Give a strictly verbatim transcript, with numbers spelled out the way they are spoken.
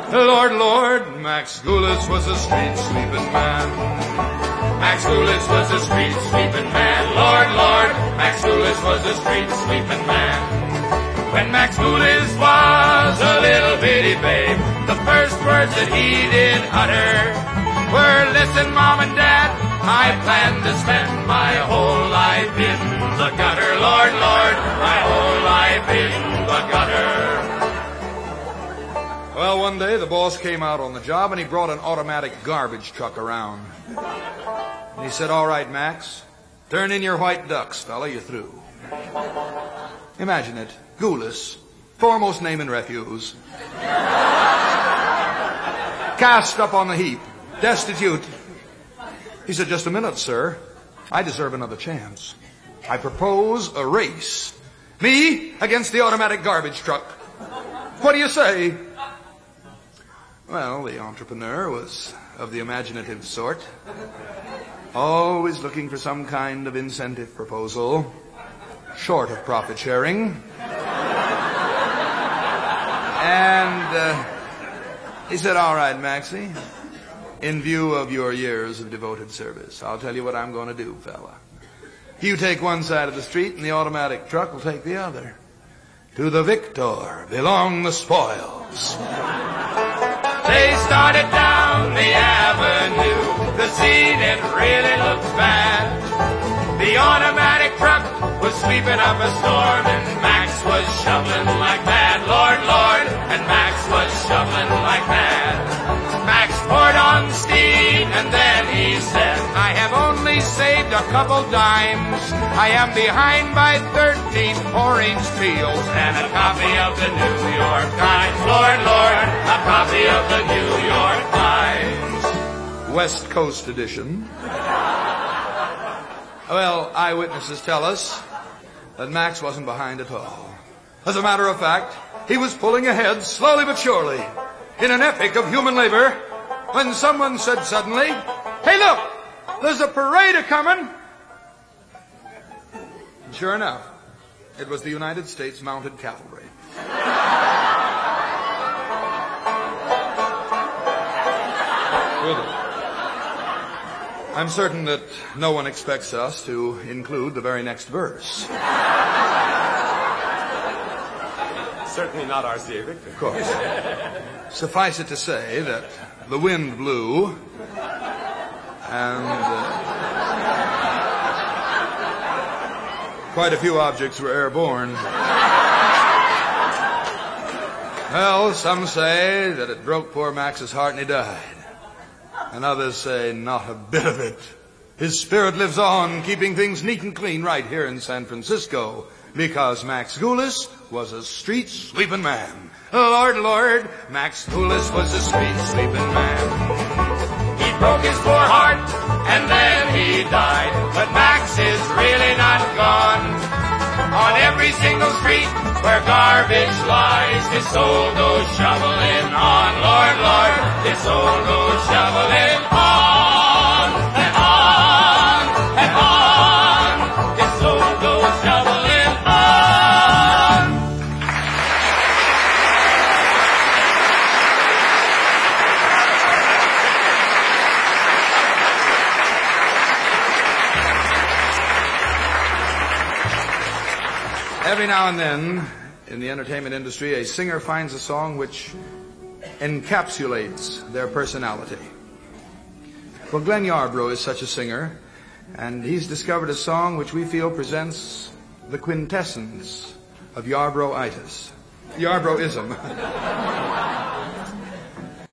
Lord, Lord, Max Gulis was a street-sweeping man. Max Gulis was a street-sweeping man. Lord, Lord, Max Gulis was a street-sweeping man. When Max Gulis was a little bitty babe, the first words that he did utter were, listen, Mom and Dad, I plan to spend my whole life in the gutter. Lord, Lord, my whole life in the gutter. Well, one day the boss came out on the job and he brought an automatic garbage truck around. And he said, all right, Max, turn in your white ducks, fella, you're through. Imagine it, Gulis, foremost name in refuse. Cast up on the heap, destitute. He said, just a minute, sir. I deserve another chance. I propose a race. Me against the automatic garbage truck. What do you say? Well, the entrepreneur was of the imaginative sort, always looking for some kind of incentive proposal, short of profit sharing. And uh, he said, all right, Maxie, in view of your years of devoted service, I'll tell you what I'm going to do, fella. You take one side of the street and the automatic truck will take the other. To the victor belong the spoils. They started down the avenue. The scene, it really looked bad. The automatic truck was sweeping up a storm, and Max was shoveling like mad. Lord, Lord, and Max was shoveling like mad. Max poured on steam, and then he said, I have only saved a couple dimes. I am behind by thirteen four-inch peels and a copy of the New York Times. Lord, Lord, a copy of the New York Times. West Coast edition. Well, eyewitnesses tell us that Max wasn't behind at all. As a matter of fact, he was pulling ahead slowly but surely in an epic of human labor when someone said suddenly, hey, look, there's a parade a-coming. And sure enough, it was the United States Mounted Cavalry. Good. I'm certain that no one expects us to include the very next verse. Certainly not R C A Victor. Of course. Suffice it to say that the wind blew and uh, quite a few objects were airborne. Well, some say that it broke poor Max's heart and he died. And others say not a bit of it. His spirit lives on, keeping things neat and clean right here in San Francisco, because Max Gulis was a street-sweeping man. Lord, Lord, Max Gulis was a street-sweeping man. He broke his poor heart, and then he died. But Max is really not gone. On every single street where garbage lies, his soul goes shoveling on. Lord, Lord, his soul goes shoveling on and on and on. His soul goes shoveling on. Every now and then, in the entertainment industry, a singer finds a song which encapsulates their personality. Well, Glenn Yarbrough is such a singer, and he's discovered a song which we feel presents the quintessence of Yarbrough-itis. Yarbrough-ism.